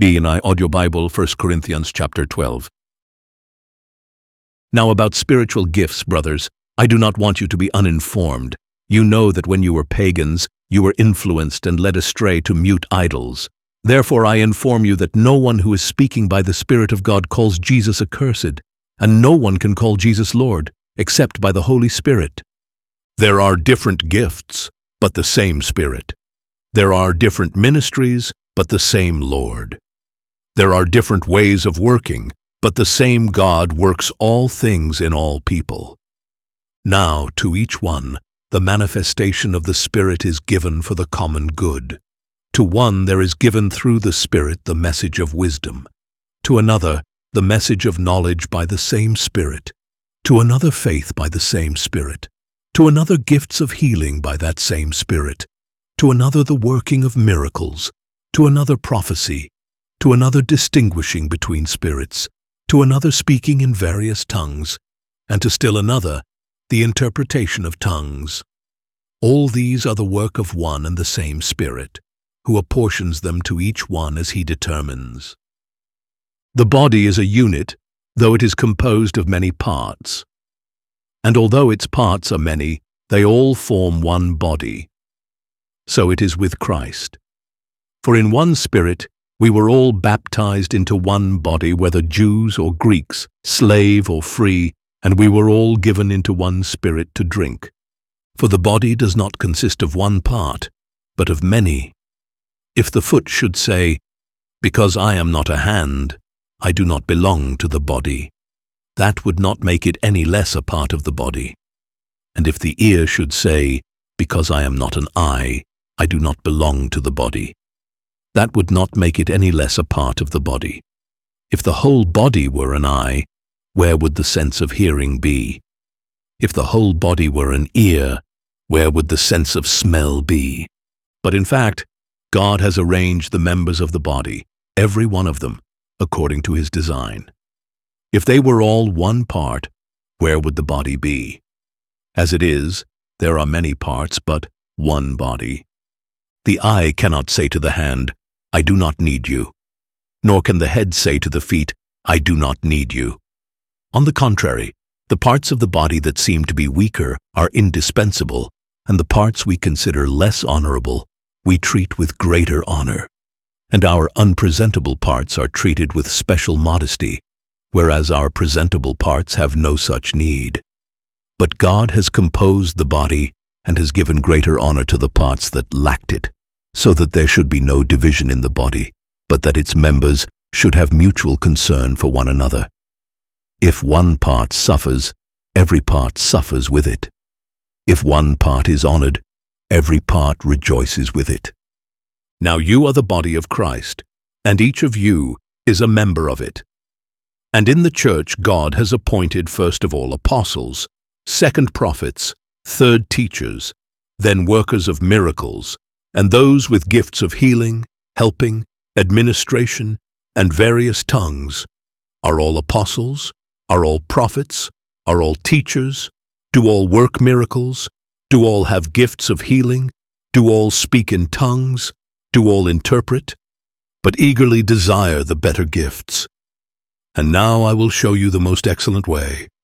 BNI Audio Bible, 1 Corinthians chapter 12. Now about spiritual gifts, brothers, I do not want you to be uninformed. You know that when you were pagans, you were influenced and led astray to mute idols. Therefore I inform you that no one who is speaking by the Spirit of God calls Jesus accursed, and no one can call Jesus Lord, except by the Holy Spirit. There are different gifts, but the same Spirit. There are different ministries, but the same Lord. There are different ways of working, but the same God works all things in all people. Now, to each one, the manifestation of the Spirit is given for the common good. To one there is given through the Spirit the message of wisdom, to another the message of knowledge by the same Spirit, to another faith by the same Spirit, to another gifts of healing by that same Spirit, to another the working of miracles, to another prophecy, to another distinguishing between spirits, to another speaking in various tongues, and to still another the interpretation of tongues. All these are the work of one and the same Spirit, who apportions them to each one as he determines. The body is a unit, though it is composed of many parts. And although its parts are many, they all form one body. So it is with Christ. For in one Spirit we were all baptized into one body, whether Jews or Greeks, slave or free, and we were all given into one Spirit to drink. For the body does not consist of one part, but of many. If the foot should say, "Because I am not a hand, I do not belong to the body," that would not make it any less a part of the body. And if the ear should say, "Because I am not an eye, I do not belong to the body," that would not make it any less a part of the body. If the whole body were an eye, where would the sense of hearing be? If the whole body were an ear, where would the sense of smell be? But in fact, God has arranged the members of the body, every one of them, according to his design. If they were all one part, where would the body be? As it is, there are many parts, but one body. The eye cannot say to the hand, "I do not need you," nor can the head say to the feet, "I do not need you." On the contrary, the parts of the body that seem to be weaker are indispensable, and the parts we consider less honorable we treat with greater honor. And our unpresentable parts are treated with special modesty, whereas our presentable parts have no such need. But God has composed the body and has given greater honor to the parts that lacked it, so that there should be no division in the body, but that its members should have mutual concern for one another. If one part suffers, every part suffers with it. If one part is honored, every part rejoices with it. Now you are the body of Christ, and each of you is a member of it. And in the church God has appointed first of all apostles, second prophets, third teachers, then workers of miracles, and those with gifts of healing, helping, administration, and various tongues. Are all apostles? Are all prophets? Are all teachers? Do all work miracles? Do all have gifts of healing? Do all speak in tongues? Do all interpret? But eagerly desire the better gifts. And now I will show you the most excellent way,